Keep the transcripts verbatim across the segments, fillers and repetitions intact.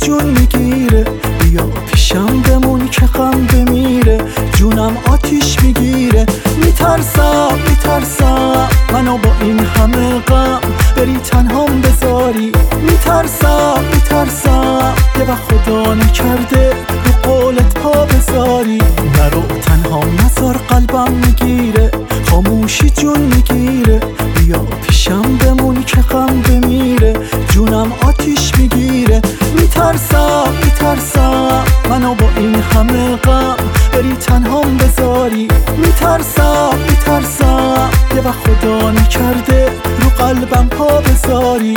جون میگیره. بیا پیشم بمون که غم بمیره، جونم آتیش میگیره. میترسم میترسم منو با این همه غم بری تنهام بذاری. میترسم میترسم یه وقت خدا نکرده رو قولت پا بذاری. نرو تنهام نذار قلبم میگیره، خاموشی جون میگیره. بیا پیشم بمون که غم بمیره، جونم آتیش میگیره. میترسم میترسم منو با این همه غم بری تنهام بذاری. میترسم میترسم یه وقت خدا نکرده رو قلبم پا بذاری.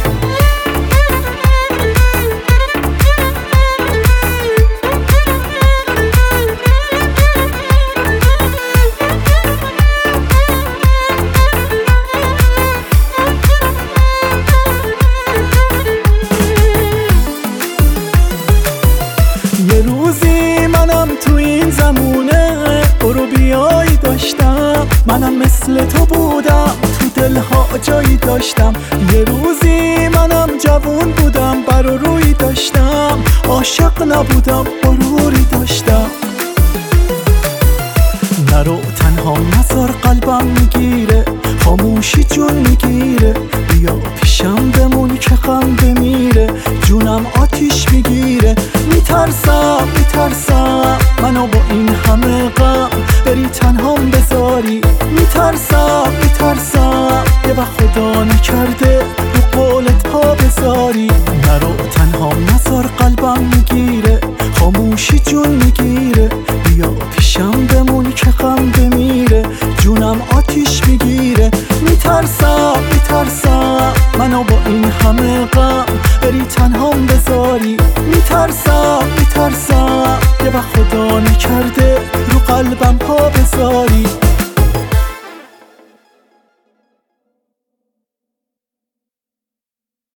یه روزی منم تو این زمونه برو بیایی داشتم، منم مثل تو بودم تو دلها جایی داشتم. یه روزی منم جوون بودم بر و روی داشتم، عاشق نبودم غروری داشتم. نرو تنها نذار قلبم میگیره، خاموشی جون میگیره. بیا پیشم بمون که غم بمیره، جونم آتیش میگیره. میترسم میترسم منو با این همه غم بری تنهام بذاری. میترسم میترسم یه وقت خدا نکرده رو قولت پا بذاری. نرو تنهام نذار قلبم میگیره، خاموشی جون میگیره. بیا پیشم بمون که غم بمیره، جونم آتیش میگیره. میترسم میترسم منو با این همه غم بری تنهام بذاری. میترسم میترسم یه وقت خدا نکرده رو قلبم پا بذاری.